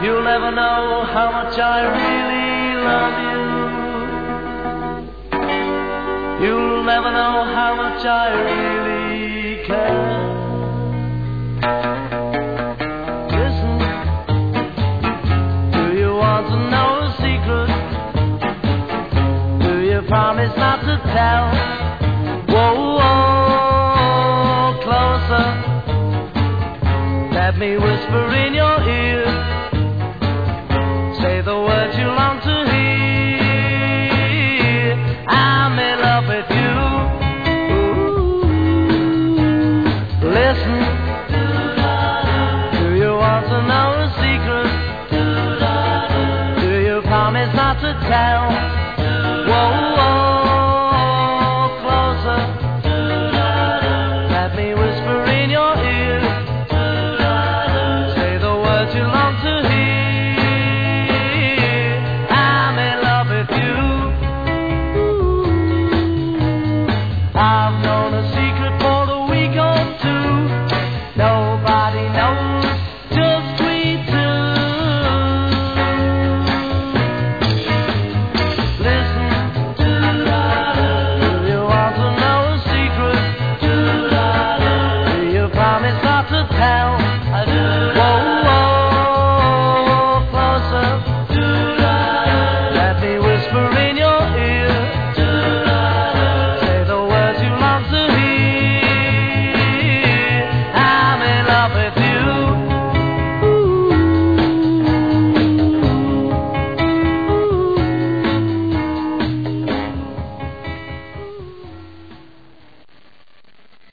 You'll never know how much I really love you. You'll never know how much I really care. Listen, do you want to know a secret? Do you promise not to tell? Whoa, whoa, closer. Let me whisper in your ear. Say the words you long to hear. I'm in love with you. Ooh. Listen. Do you want to know a secret? Do you promise not to tell? Whoa, whoa, closer. Let me whisper in your ear. Say the words you long to hear. I've known a secret for a week or two. Nobody knows, just we two. Listen, do you want to know a secret? Do you promise not to tell?